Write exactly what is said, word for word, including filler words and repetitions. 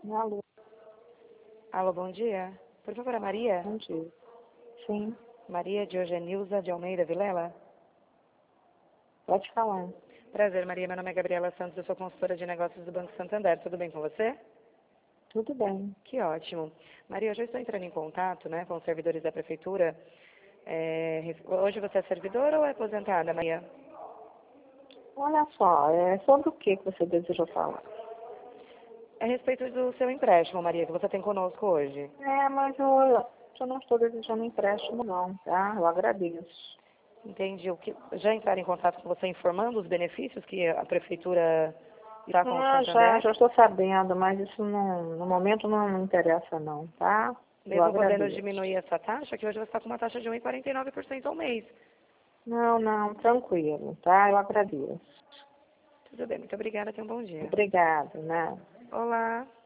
Alô, Alô, bom dia. Por favor, a Maria? bom dia. Sim, Maria de Eugenilza de Almeida Vilela? pode falar. Prazer, Maria. Meu nome é Gabriela Santos, eu sou consultora de negócios do Banco Santander. Tudo bem com você? Tudo bem. Que ótimo. Maria, hoje eu estou entrando em contato, né, com os servidores da prefeitura. É, hoje você é servidora ou é aposentada, Maria? Olha só, é sobre o que que você desejou falar? É a respeito do seu empréstimo, Maria, que você tem conosco hoje. É, mas eu, eu não estou desejando empréstimo não, tá? Eu agradeço. Entendi. O que, já entraram em contato com você informando os benefícios que a prefeitura está com o Ah, já, Santander? já estou sabendo, mas isso não, no momento não me interessa não, tá? Eu Mesmo podendo agradeço. diminuir essa taxa, que hoje você está com uma taxa de um vírgula quarenta e nove por cento ao mês. Não, não, tranquilo, tá? Eu agradeço. Tudo bem, muito obrigada, tenha um bom dia. Obrigada, né? Olá.